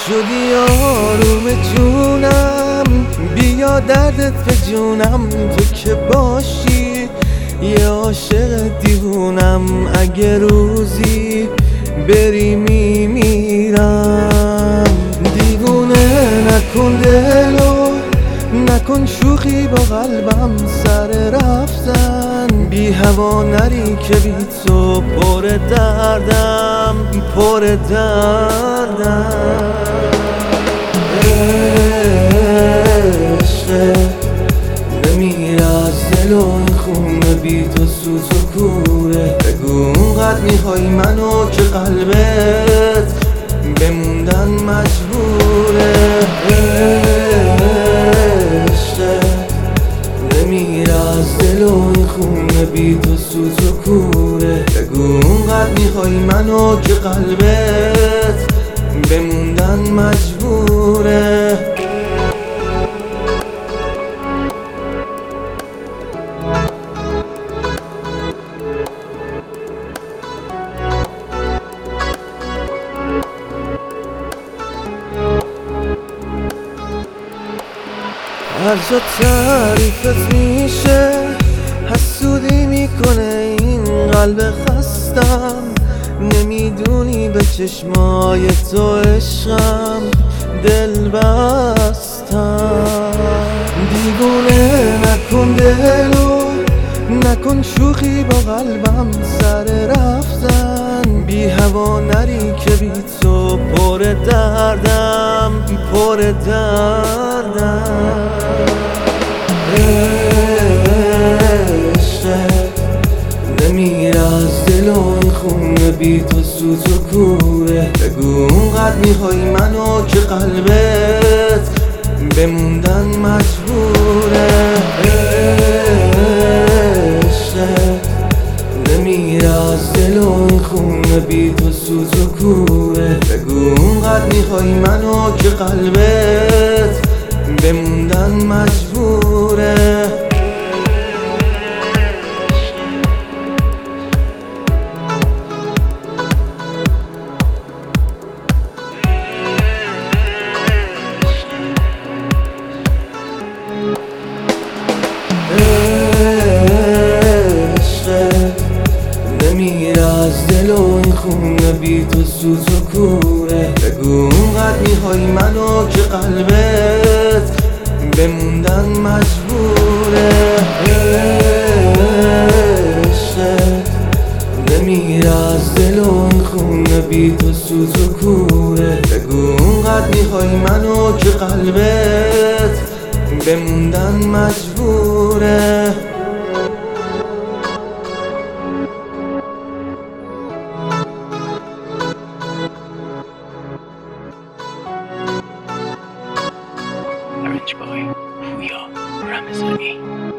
شدی آروم جونم، بیا دردت به جونم. تو که باشی یه عاشق دیوونم، اگه روزی بری میمیرم. دیوونه نکن دلو، نکن شوخی با قلبم، سر رفتن بی هوا نری که بی تو پر دردم، پر دردم. عشق نمیره از دل و این خونه، بی تو سوز و کوره. بگو اونقدر میخوای منو که قلبت بموندن مجبوره. نمیره از دل و این خونه، بی تو سوز و کوره. بگو اونقدر میخوای منو که قلبت بموندن مجبوره. هر جا تعریفت میشه حسودی میکنه این قلب خستم. نمیدونی به چشمای تو عشقم دل بستم. دیوونه نکن دلو، نکن شوخی با قلبم، سر رفتن بی هوا نری که بی تو پر دردم، پر دردم. نمیره از دل و این خونه، بی تو سوز و کوره. بگو اونقدر میخوای منو که قلبت بموندن مجبوره. نمیره از دل و این خونه، بی تو سوز و کوره. بگو اونقدر میخوای منو که قلبت بموندن مجبوره. نمیره از دل و این خونه، بی تو سوز و کوره. بگو اونقدر میخوای منو که قلبت بموندن مجبوره. نمیره از دل و این خونه، بی تو سوز و کوره. بگو اونقدر میخوای منو که قلبت بموندن مجبوره. Arranged by Fuya Ramazani.